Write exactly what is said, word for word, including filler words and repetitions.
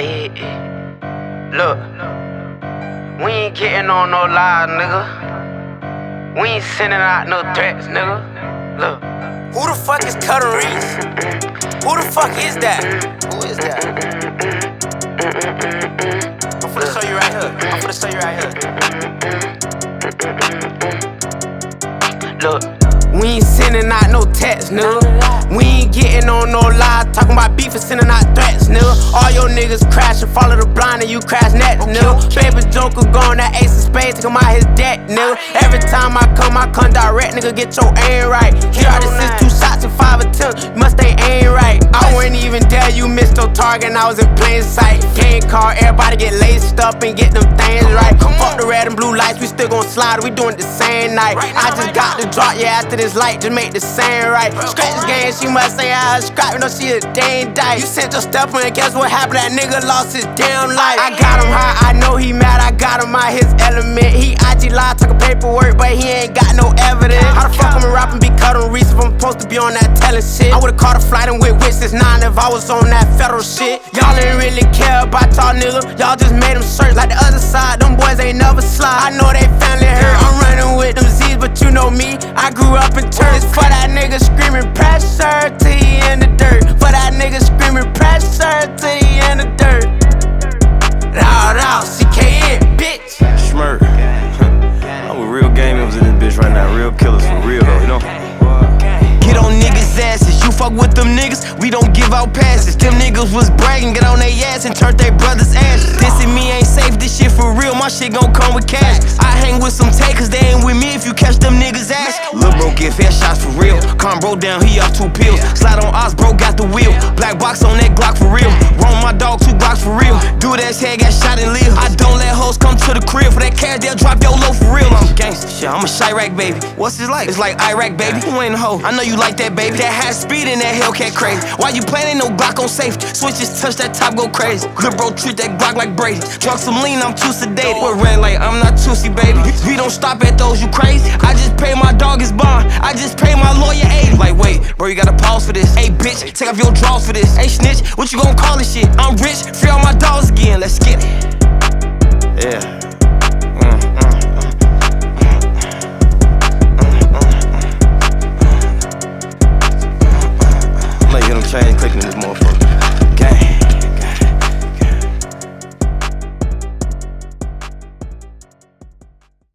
Yeah, yeah. Look, we ain't getting on no lies, nigga. We ain't sending out no threats, nigga. Look. Who the fuck is Cutter Reese? Who the fuck is that? Who is that? I'm finna show you right here. I'm finna show you right here. Look, we ain't sending out no text, nigga. We ain't getting on no lies, talking about beef and sending out threats, nigga. All your niggas crashing, follow the blind and you crash next, nigga. Baby Joker going that ace of spades, take him out his deck, nigga. Every time I come, I come direct, nigga, get your aim right. He already sent two shots and five attempts, you must stay aim right. I wouldn't even dare you missed your target, and I was in plain sight. Game car, everybody get laced up and get them things right. Fuck the red and blue lights, we still gon' slide, we doing it the same night. I just got to drop, yeah, after this light, just make the same right. Scratch this game, she must say I scrap, you know she a dang dice. You sent your stuff and guess what happened? That nigga lost his damn life. I got him high, I know he mad, I got him out his element. He I G live, took a paperwork, but he ain't got no evidence. How the fuck I'm rapping be Cutter Reese if I'm supposed to be on that telling shit? I would've caught a flight and with witness nine if I was on that federal shit. Y'all ain't really care about y'all nigga, y'all just made them search like the other side. Them boys ain't never slide. I know they family hurt, I'm running with them Z's, but you know me, I grew up in turns. For that nigga screaming pressure till he in the dirt. For that nigga screaming pressure till he in the dirt. Raw, raw, C K N, bitch. Schmirk. I'm with real gamers in this bitch right now. Real killers for real though, you know? Get on niggas' asses, you fuck with them niggas, we don't give out passes. Them niggas was bragging, get on they ass and turn they brothers' ashes. Dissing me ain't safe, this shit for real, my shit gon' come with cash. I hang with some takers, they ain't with me if you catch them niggas' ass. Lil' bro get fair shots for real, calm bro down, he off two pills. Slide on Oz, bro got the wheel, black box on that Glock for real. Roam my dog, two Glocks for real. Dude ass head got shot and live. I don't let hoes come to the crib, for that cash they'll drop your low for real. I'm gangsta, shit, I'm a Chirac baby. What's it like? It's like Iraq baby, you ain't a hoe, I know you like that baby. That high speed in that Hellcat crazy. Why you playing no Glock on safety? Switches touch that top go crazy. Lil' bro treat that Glock like Brady. Drunk some lean, I'm too sedated. With red light, I'm not Tootsie baby. We don't stop at those, you crazy? I just pay my dog his bond. I just pay my lawyer eighty. Like wait, bro, you gotta pause for this. Hey bitch, take off your drawers for this. Hey snitch, what you gon' call this shit? I'm rich, free all my dogs again. Let's get it. Yeah.